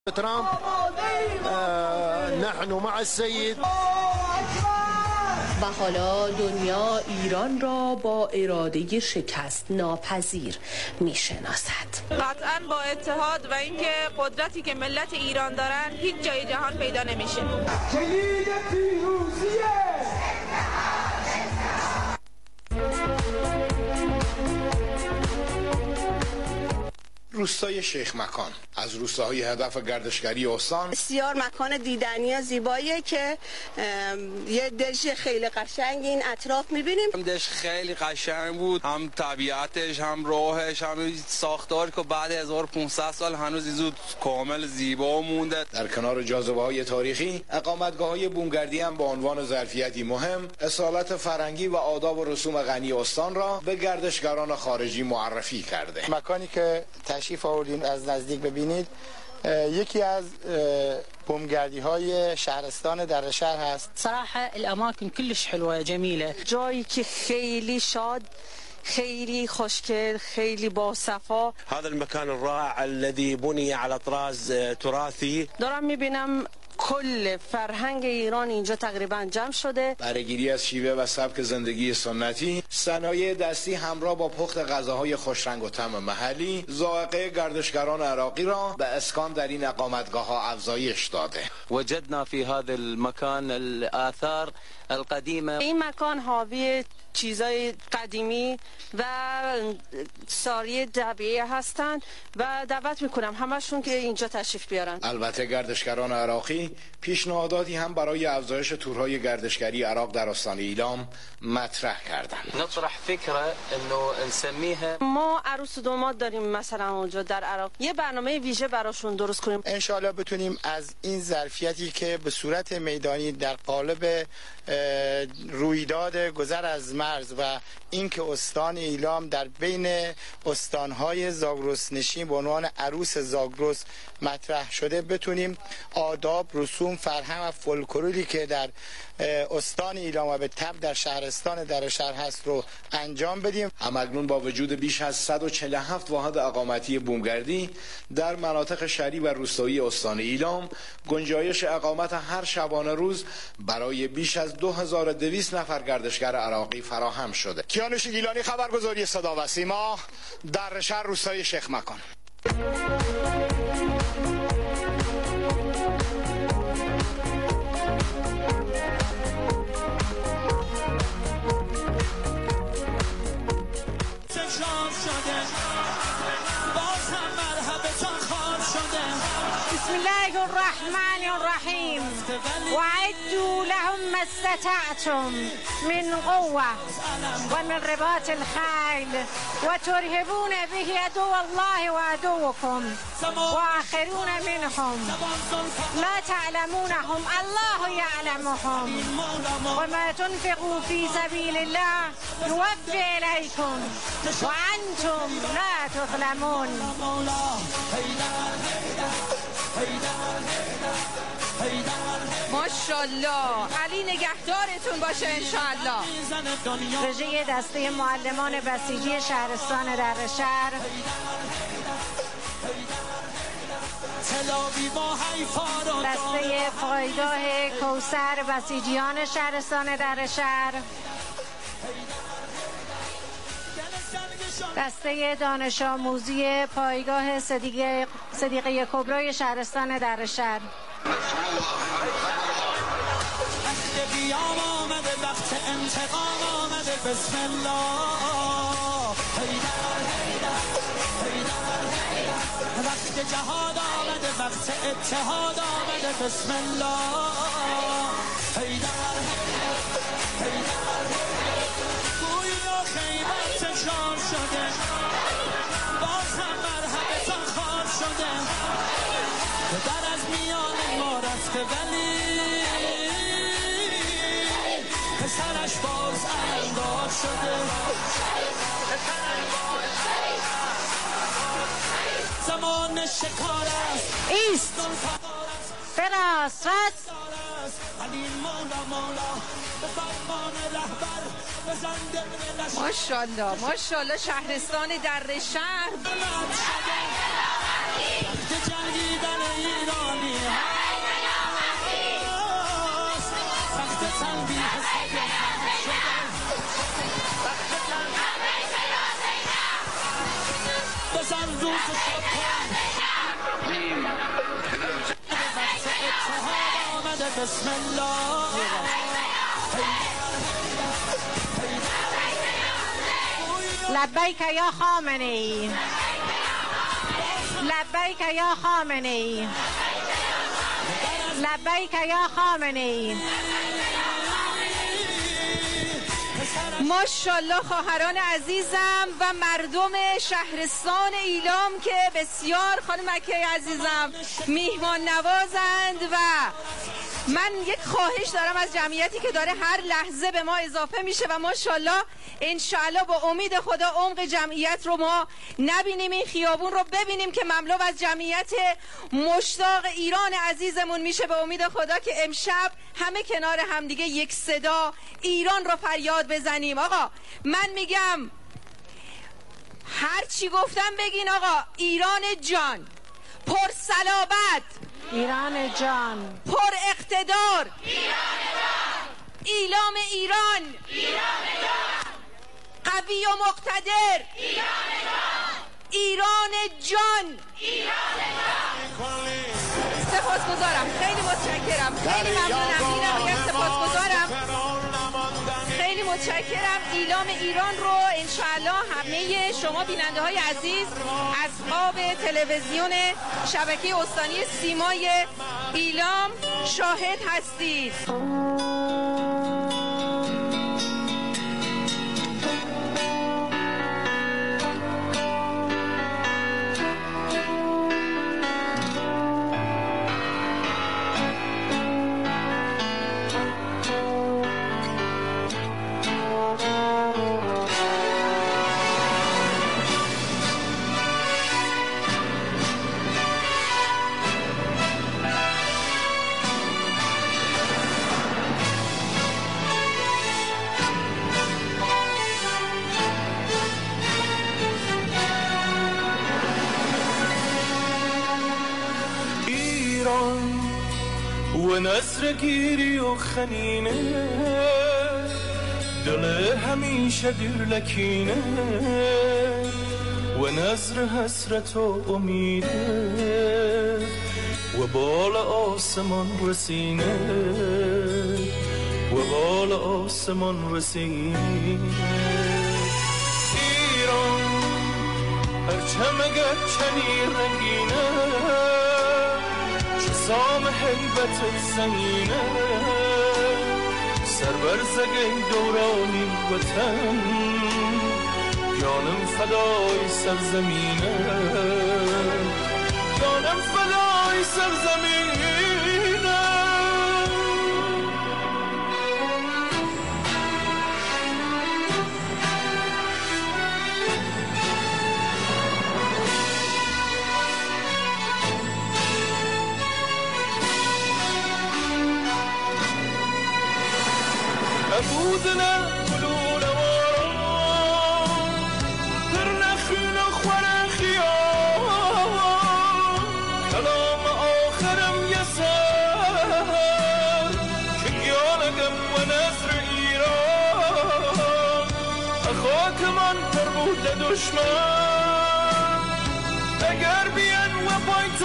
ترامب نحن مع السيد. و حالا دنیا ایران را با اراده شکست ناپذیر میشناسد. قطعاً با اتحاد و اینکه قدرتی که ملت ایران دارن هیچ جای جهان پیدا نمیشه. کلید پیروزیه. روستای شیخ مکان از روستاهای هدف گردشگری استان بسیار مکان دیدنی و زیباییه که یه دشت خیلی قشنگ این اطراف میبینیم. دشت خیلی قشنگ بود، هم طبیعتش هم راهش هم ساختار که بعد 1500 سال هنوز زود کامل زیبا مونده. در کنار جاذبه‌های تاریخی اقامتگاه‌های بومگردی هم با عنوان ظرفیتی مهم اصالت فرهنگی و آداب و رسوم غنی استان را به گردشگران خارجی معرفی کرده. مکانی که تشریف آوردین از نزدیک ببینید یکی از بومگردی های شهرستان در شهر هست. صراحه الاماکن كلش حلوه جمیله، جایی که خیلی شاد، خیلی خوشگل، خیلی با صفا. هذا المكان الرائع الذي بني على طراز تراثي. دارم میبینم کل فرهنگ ایران اینجا تقریبا جمع شده. برگیری از شیوه و سبک زندگی سنتی، صنایع دستی همراه با پخت غذاهای خوشرنگ و طعم محلی، ذائقه گردشگران عراقی را به اسکان در این اقامتگاه‌ها افزایش داده. وجدنا في هذا المكان الآثار القديمة. این مکان حاوی چیزای قدیمی و ساری طبیعی هستند و دعوت میکنم همشون که اینجا تشریف بیارن. البته گردشگران عراقی پیشنهاداتی هم برای افزایش تورهای گردشگری عراق در استان ایلام مطرح کردند. نطرح فکره انه نسميها. ما عروس و داماد داریم مثلا اونجا در عراق، یه برنامه ویژه براشون درست کنیم. ان شاء الله بتونیم از این ظرفیتی که به صورت میدانی در قالب رویداد گذر از مرز و اینکه استان ایلام در بین استانهای زاگرس نشین به عنوان عروس زاگرس مطرح شده، بتونیم آداب، رسوم، فرهنگ و فولکلوری که در استان ایلام و به تبع در شهرستان در شهر هست رو انجام بدیم. همکنون با وجود بیش از 147 واحد اقامتی بومگردی در مناطق شهری و روستایی استان ایلام، گنجایش اقامت هر شبانه روز برای بیش از 2200 نفر گردشگر عراقی فراهم شده. کیانوش گیلانی، خبرگزاری صدا و سیما، در شهر روستای شیخ مکان. بسم الله الرحمن الرحیم وعدوا لهم ما استطعتم من قوة ومن رباط الخيل وترهبون به عدو الله وعدوكم وآخرون منهم لا تعلمونهم الله يعلمهم وما تنفقوا في سبيل الله يوفي إليكم وأنتم لا تظلمون. ماشاءالله، علی نگهدارتون باشه انشاءالله. رژه دسته معلمان بسیجی شهرستان در شهر، دسته پایگاه کوثر بسیجیان شهرستان در شهر، دسته دانش آموزی پایگاه صدیقه کبرای شهرستان در شهر. وقت قیام آمده، وقت انتقام آمده، بسم الله. حیدر حیدر حیدر حیدر. وقت جهاد آمده، وقت اتحاد آمده، بسم الله. حیدر حیدر حیدر حیدر. گویا خیبر تکرار شده، باز هم مرحبتان خوار شده، در از میان ما رفته ولی پسرش باز علمدار شده. زمان شکار است، ایست فراست ماشاءالله ماشاءالله. شهرستان در شهر جنگیدن ایرانی هاست تخت تنبیه بزن روز شب وقت اتحاد آمده بسم الله لبیک یا خامنه‌ای لبیک یا خامنه‌ای لبیک یا خامنه‌ای. ماشاءالله خواهران عزیزم و مردم شهرستان ایلام که بسیار خانم مکه عزیزم میهمان نوازند و من یک خواهش دارم از جمعیتی که داره هر لحظه به ما اضافه میشه و ماشاءالله انشاءالله با امید خدا عمق جمعیت رو ما نبینیم، این خیابون رو ببینیم که مملو از جمعیت مشتاق ایران عزیزمون میشه. به امید خدا که امشب همه کنار همدیگه یک صدا ایران رو فریاد بزنیم. آقا من میگم هر چی گفتم بگین آقا. ایران جان پر صلابت، ایران جان پر اقتدار، ایران جان ایلام ایران، ایران جان قوی و مقتدر، ایران جان ایران جان، ایران جان. سپاسگزارم، خیلی متشکرم، خیلی ممنونم، اینم سپاسگزارم، خیلی متشکرم. ایلام ایران رو انشاءالله همه شما بیننده های عزیز از خواب تلویزیون شبکه استانی سیمای ایلام شاهد هستید. و نصر گیری و خنینه دل همیشه دیر لکینه و نظر حسرت و امیده و بال آسمان رسینه و بال آسمان رسینه. ایران هرچه مگر چنین رنگینه سام حیبت زمینه سر بر زگه دورانی وطن جانم فدای سرزمینه جانم فدای سرزمینه. بودنا گلول واران در نخیل خوره خیام کلام آخرم یسر که گیانگم و نظر ایران خاک من پر بود دشمن اگر بیان و پای تو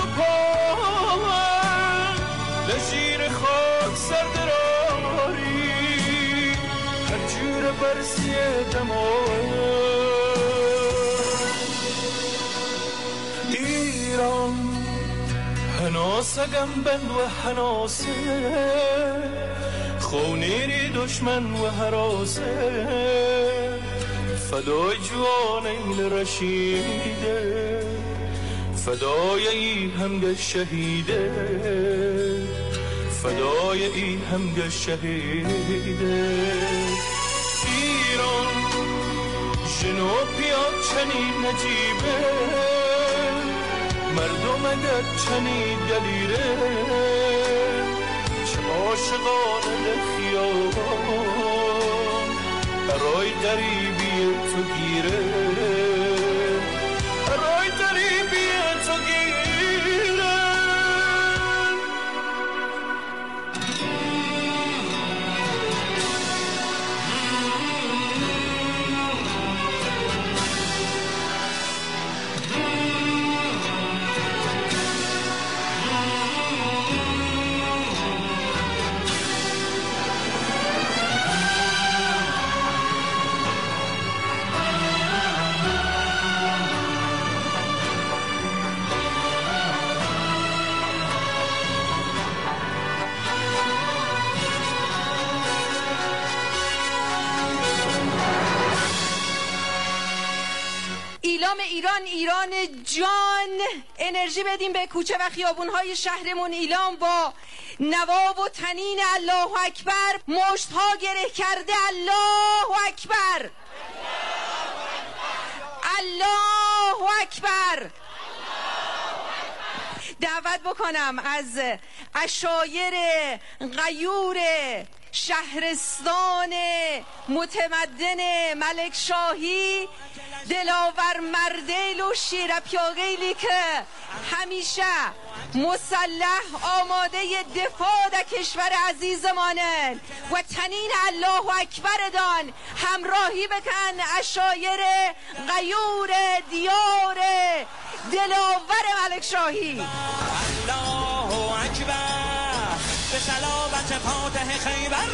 پاون لشیر خاک سردراری جور برسی دمای ایران هناسگم بند و هناسه خونیری دشمن و حراسه فدای جوان ایل رشیده فدای ای همگه شهیده فدای ای همگه شهیده. ایران جنوبیا چنین نجیبه مردم اگر چنین دلیره چه عاشقانه خیابان برای غریبی تو گیره برای غریبی تو گیره. ایران، ایران جان، انرژی بدیم به کوچه و خیابونهای شهرمون ایلام با نوا و تنین الله اکبر. مشتها گره کرده الله اکبر، الله اکبر. دعوت بکنم از عشایر غیور شهرستان متمدن ملک شاهی، دلاور مردیل و شیرپیاغیلی که همیشه مسلح آماده دفاع در کشور عزیزمانن و تنین الله اکبر دان همراهی بکن عشایر غیور دیار دلاور ملک شاهی. الله اکبر به صلابت فاتح خیبر،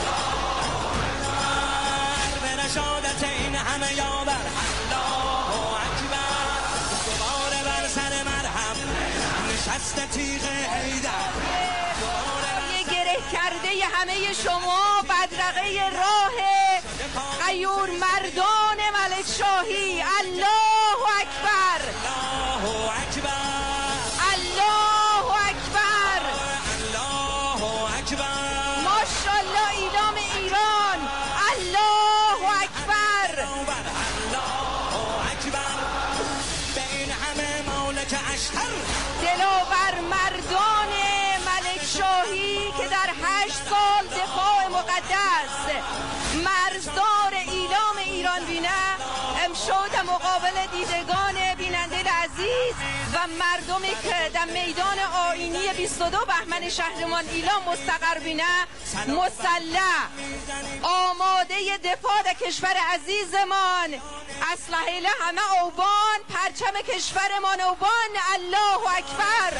به نشادت این همه یاور. الله اکبر دوباره بر سر مرهم نشست تیغ حیدر. یه گره کرده همه شما بدرقه راه غیور مردان ملک شاهی. الله اکبر، الله اکبر، الله اکبر، الله اکبر. ماشاءالله ایلام ایران، الله اکبر، الله اکبر. به این همه مالک اشتر، دلاور مردان ملک شاهی که در 8 سال دفاع مقدس مرزدار ایلام ایران بینه، امشب در مقابل دیدگان بیننده عزیز و مردمی که در میدان آیینی 22 بهمن شهرمان ایلام مستقر بینه، مسلح آماده دفاع در کشور عزیزمان، اسلحه همه اوبان، پرچم کشورمان اوبان. الله اکبر،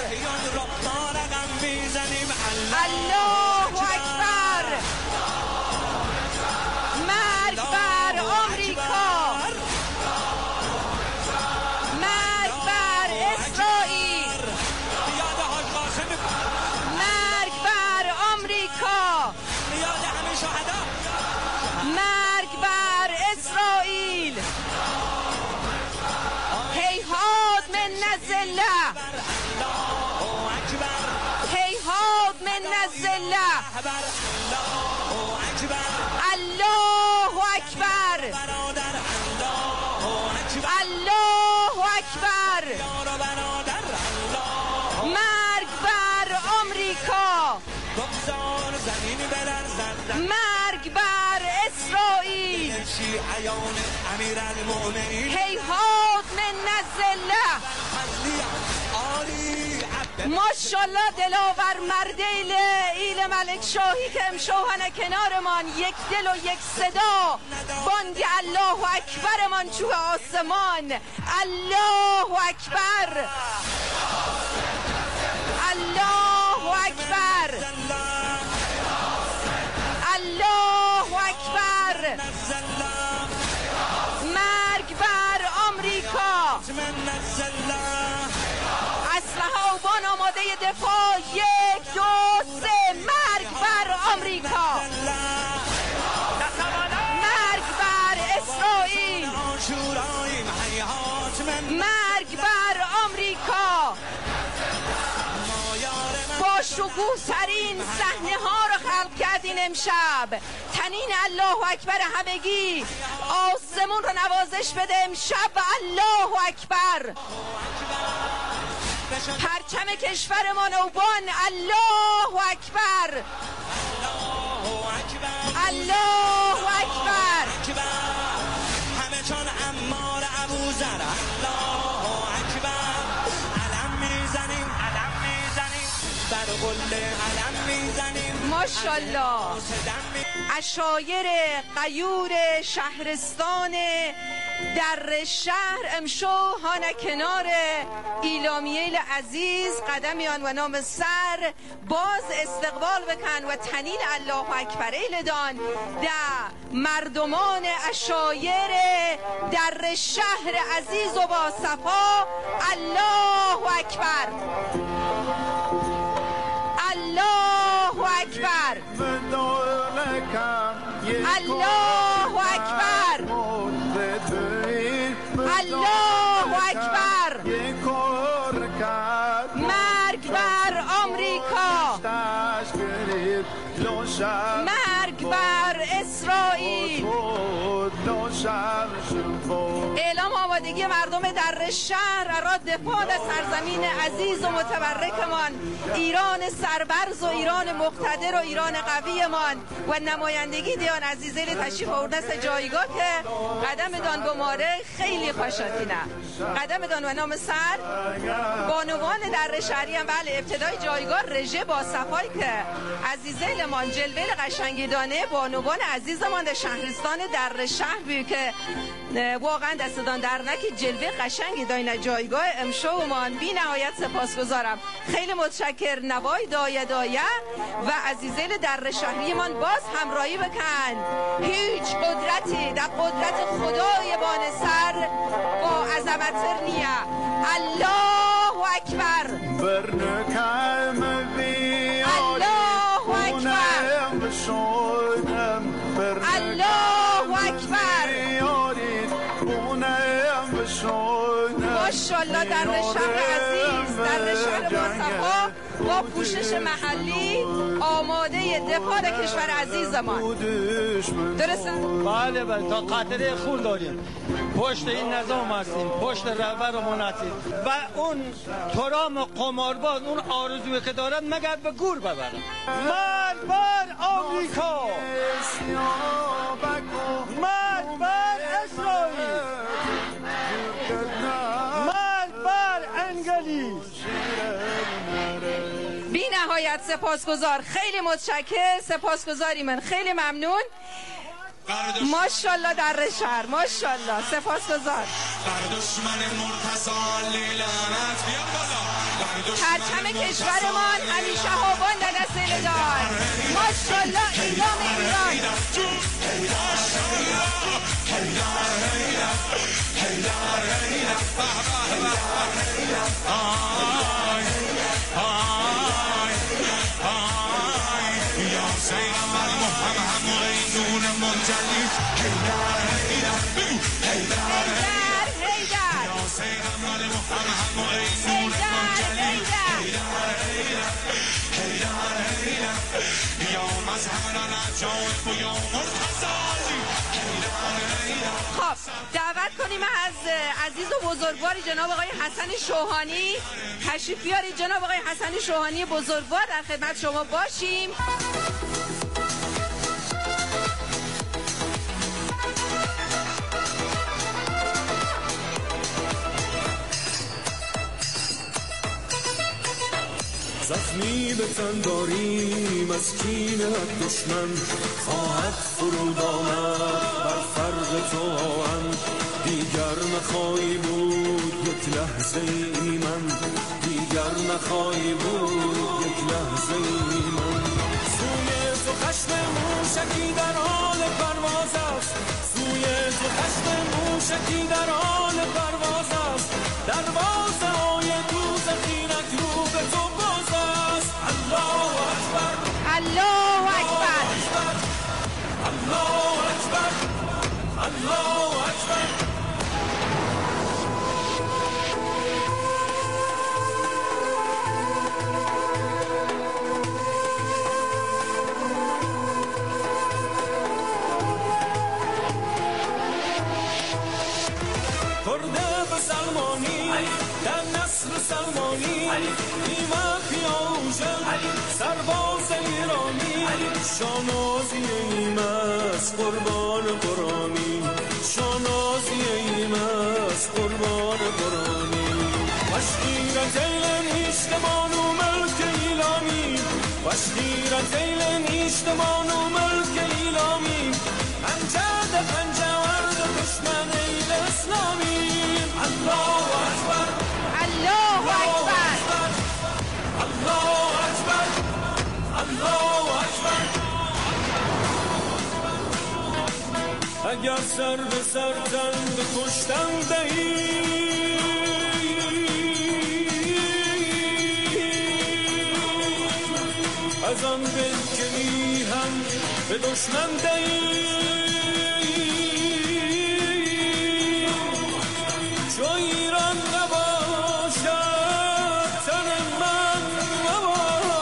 الله اکبر. مرگ بر آمریکا، مرگ بر اسرائیل، مرگ بر آمریکا، مرگ بر اسرائیل. هیهات من نزله، هیهات من نزله. الله اکبر، الله اکبر. مرگ بر آمریکا، مرگ بر اسرائیل. هیهات من نزله. ماشاءالله دلاور مردیل ایل ملک شاهی که امشوهن کنارمان، یک دل و یک صدا، بانگ الله اکبرمان چوه آسمان. الله اکبر، الله اکبر، الله اکبر. مرگ بر آمریکا، اسلحه اوبان آماده دفاع. 1 2 3 مرگ بر آمریکا، مرگ بر اسرائیل، مرگ بر آمریکا. با شکوه ترین صحنه ها رو خلق کردین امشب. تنین الله اکبر همگی، آسمون رو نوازش بده امشب. الله اکبر، پرچم کشورمان اوبان. الله اکبر، الله اکبر. همه چون عمار ابوذر. الله اکبر. علم میزنیم، علم میزنیم، بر قله علم میزنیم. ماشاءالله عشایر غیور شهرستان در شهر امشو هانه کنار ایلامیل عزیز قدمیان و نام سر باز استقبال بکن و تنین الله اکبر ایلدان در مردمان عشایر در شهر عزیز و با صفا. الله اکبر، الله اکبر، الله اکبر، الله آمریکا، مرگ بر اسرائیل. اعلام آمادگی مردم در شهر برای دفاع از سرزمین عزیز و متبرکمان، ایران سربرز و ایران مقتدر و ایران قویمان و نمایندگی دیان عزیزه تشریف آوردن جایگاه که قدم دان گماره خیلی خوشاتینه. قدم دان و نام سر بانوان در شهری هم بله ابتدای جایگاه رژه با صفایی که عزیزه لمان جلوه قشنگی دانه بانوان عزیزمان در شهرستان در شهر بی که واقعا دستدان در نکی جلوه قشنگی داینه جایگاه امشومان بی نهایت سپاسگزارم. خیلی متشکر. نوای دایه و عزیزه در شهری من باز همراهی بکن. هیچ قدرتی در قدرت خدای بانسر با عظمت نیه. الله اکبر، الله اکبر، الله اکبر. ماشاءالله در شهر عزیز، در شهر باصفا با پوشش محلی آماده دفاع کشور عزیزمان. درسته؟ بله بله، تا قطره خون داریم، پشت این نظام هستیم، پشت رهبرمون هستیم و اون ترام قمارباز اون آرزویی که دارن مگر به گور ببرن. مرگ بر آمریکا، مرگ بر اسرائیل، مرگ بر انگلیس. بی نهایت سپاسگزار. خیلی متشکر. سپاسگزاری من. خیلی ممنون. ماشاءالله در شهر، ماشاءالله. سپاسگزار. پرچم کشورمان همیشه هوان در دست دار. ماشاءالله ایلام ایران. خب دعوت کنیم از عزیز و بزرگواری جناب آقای حسن شوهانی تشریف بیارید. جناب آقای حسن شوهانی بزرگوار در خدمت شما باشیم. زخمی به تن داریم از کین دشمن، خواهد فرود آمد بر فرق تو آهن. دیگر نخواهی بود یک لحظه ای من، دیگر نخواهی بود یک لحظه ای من. سوی تو خشم موشکی در حال پرواز است، سوی تو خشم موشکی در حال پرواز است. دروازه های دوزخینک رو به تو باز است. الله اکبر، الله اکبر، الله اکبر، الله اکبر. سلمانی در نسل سلمانی ایمه پیاوشن سرباز ایرانی. شانازی ایمه از قربان قرآنی، شانازی ایمه از قربان قرآنی. وشگیر زیل نیشتمان و ملک ایلامی، وشگیر زیل نیشتمان و ملک ایلامی. پنجه ده پنجه ورد دشمن ایل اسلامی. الله اکبر، الله اکبر، الله اکبر، الله اکبر. اگر سر به سر تن به کشتن دهی، از آن به که میهم به دشمن دهی. چو ایران نباشد تن من نباشد.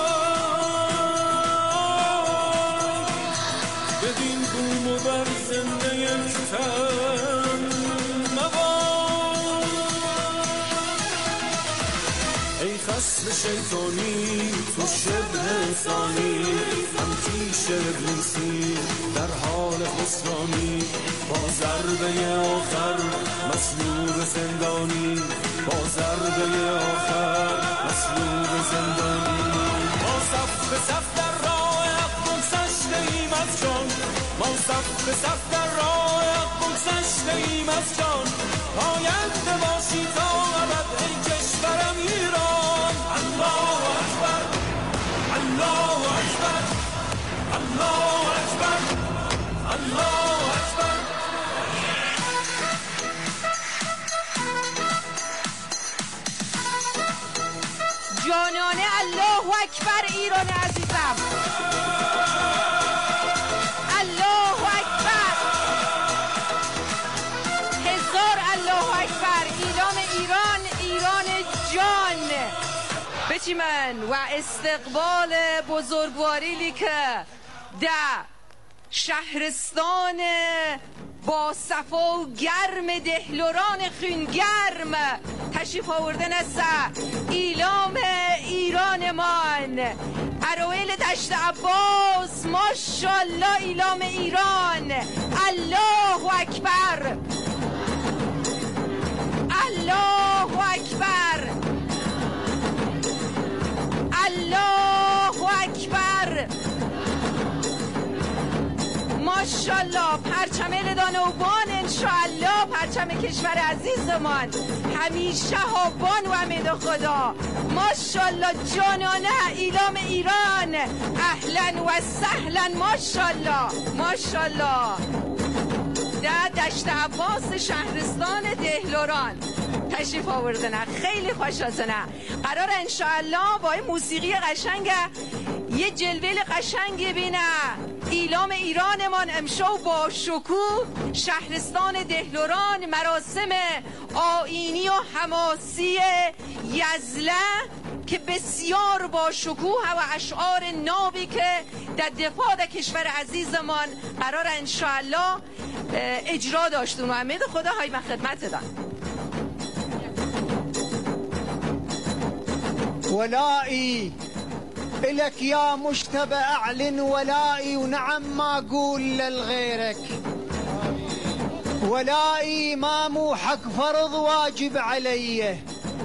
شیطانی تو شبه انسانی هم کیش ابلیسی در حال خسرانی با ضربه آخر مسلوب زندانی با ضربه آخر مسلوب زندانی ما صف به صف در راه حق بگذشته ایم از جان ما صف به صف در راه حق بگذشته ایم از جان پاینده باشی تا ابد ای کشورم ایران الله اکبر الله اکبر الله اکبر الله اکبر جانانه الله اکبر ایران عزیزم الله اکبر هزار الله اکبر ایلام ایران ایران جان بچیمن و استقبال بزرگواری که در شهرستان با صفا و گرم دهلوران خونگرم تشریف آوردن است ایلام ایرانمان ارویل دشت عباس ماشاءالله ایلام ایران الله اکبر الله اکبر الله اکبر ماشاءالله پرچم لدانوبان انشاءالله پرچم کشور عزیزمان همیشه هابان و امید خدا ماشاءالله جانانه ایلام ایران اهلا و سهلا ماشاءالله ماشاءالله در دشت عباس شهرستان دهلوران تشریف آوردن خیلی خوشحالم قرار انشاءالله با این موسیقی قشنگ یه جلوه قشنگ بینه ایلام ایرانمان امشب با شکوه شهرستان دهلوران مراسم آیینی و حماسی یزله که بسیار با شکوه و اشعار نابی که در دفاع در کشور عزیزمان قرار انشاءالله اجرا داشتون و امید خدا های من خدمت دادن ولائي إلك يا مجتبى أعلن ولائي ونعم ما أقول للغيرك ولائي ما موحك فرض واجب علي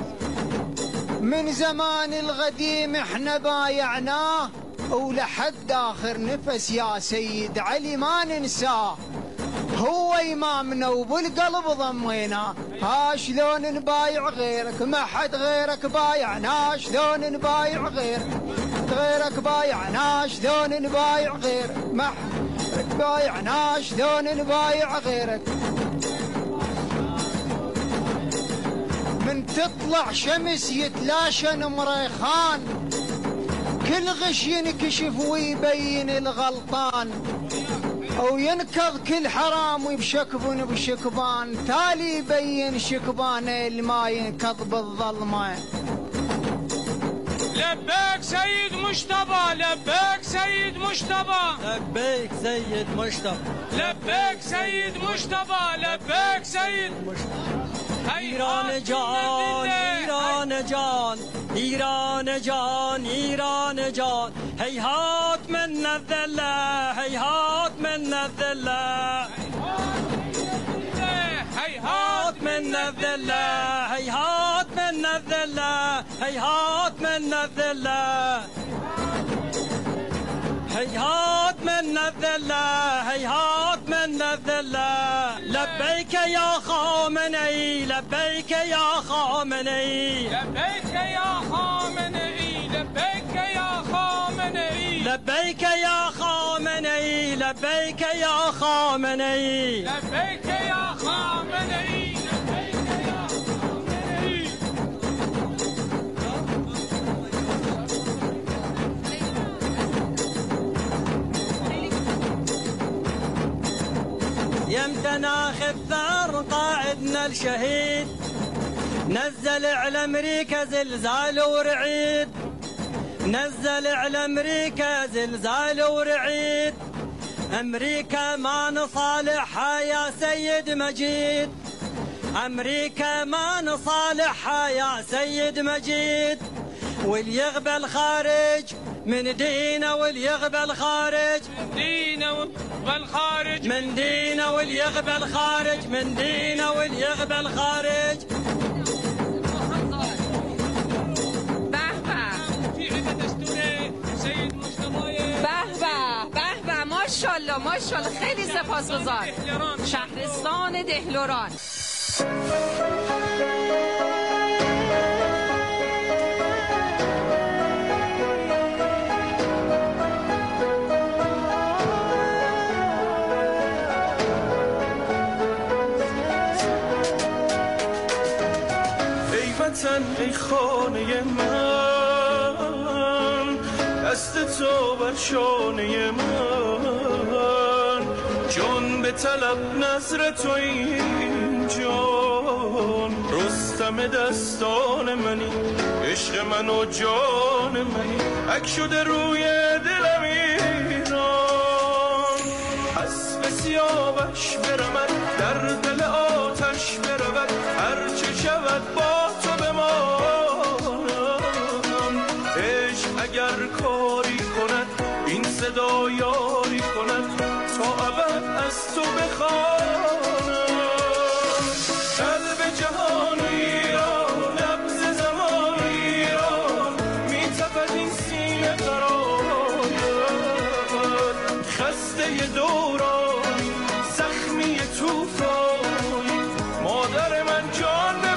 من زمان القديم احنا بايعناه ولحد آخر نفس يا سيد علي ما ننساه هو إمامنا وبالقلب ضمينا شلون نبايع غيرك ما حد غيرك بايعنا شلون نبايع غيرك بايعنا شلون نبايع غيرك ما حد بايعنا شلون نبايع غيرك من تطلع شمس يتلاشى مريخان كل غش ينكشف ويبين الغلطان أو ينكض كل حرام وبشكب وبشكبان تالي يبين شكبانه اللي ما ينكض بالظلمة لبيك سيد مجتبى لبيك سيد مجتبى لبيك سيد مجتبى لبيك سيد مجتبى لبيك سيد مجتبى ایران جان ایران جان ایران جان ایران جان هیهات من الذله هیهات من الذله هیهات من الذله هیهات من الذله هیهات من الذله هيهات من الذلة هيهات من الذلة لبيك يا خامنئي لبيك يا خامنئي لبيك يا خامنئي لبيك يا خامنئي لبيك يا خامنئي لبيك يا خامنئي لبيك يا خامنئي يمتى ناخذ ثار قائدنا الشهيد نزل على امريكا زلزال ورعيد نزل على امريكا زلزال ورعيد امريكا ما نصالحها يا سيد مجيد امريكا ما نصالحها يا سيد مجيد وليقبل خارج من دينه وليقبل خارج دينه والخارج من دينه وليقبل خارج من دينه وليقبل خارج. ماشاءالله ماشاءالله خیلی سپاسگزار. شهرستان دهلوران. ای وطن ای خانه من، دست تو بر شانه من، جان به طلب نظر تو این جان، رستم دستان منی، عشق من و جان منی، اک شده روی دلم ایران. حسب سیاوش برمد در دل آتش برود، هرچه شود با تو بمانم. عشق اگر کاری کند این صدا یاری کند، تا ابد از تو بخوانم. قلب جهانی را نبض زمانی را میتپد این سینه قرار، خسته دورانی زخمی توفانی، مادر من جان به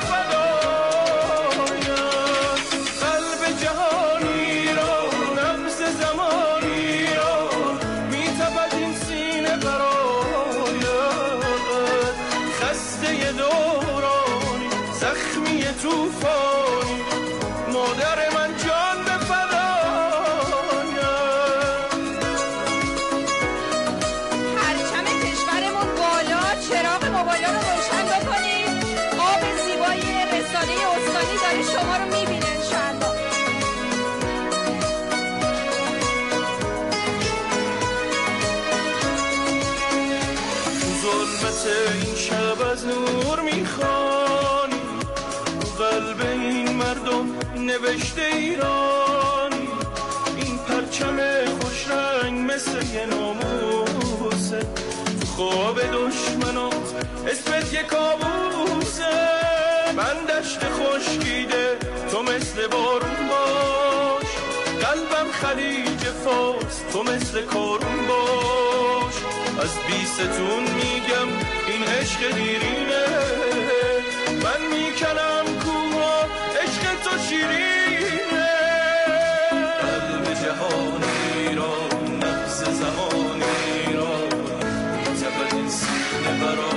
فدایت. قلب جهانی را نبض زمانی را میتپد این سینه برایت، خسته دورانی زخمی توفانی، مادر من جان به فدایت. پرچم کشورمون بالا، چراغ موبایل رو روشن بکنید. آب زیبایی رسانه استانی داره شما رو میبینه انشاءالله. ظلمت این شب از نور میخوانی، قلب این مردم نوشته ایرانی. این پرچم خوش رنگ مثل یه ناموسه، تو خواب دشمنات اسمت یه کابوسه. من دشت خشکیده تو مثل بارون باش، قلبم خلیج فارس تو مثل کارون باش. از بیستون میگم این عشق دیرینه، من میکنم کوها عشق تو شیرینه. قلب جهانی را نفس زمانی را میتپد این سینه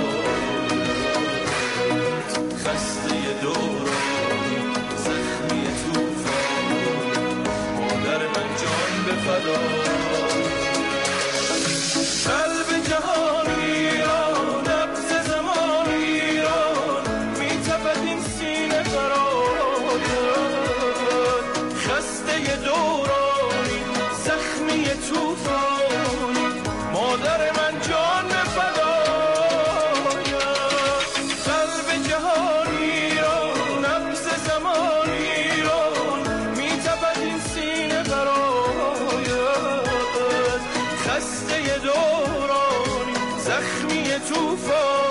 برات، خسته دورانی زخمی توفانی، مادر من جان به فدایت. قلب جهانی را نبض زمانی را میتپد این سینه برایت، خسته دورانی زخمی توفانی، مادر من جان به فدایت. قلب جهانی را نبض زمانی را میتپد این سینه برایت، خسته دورانی زخمی توفان،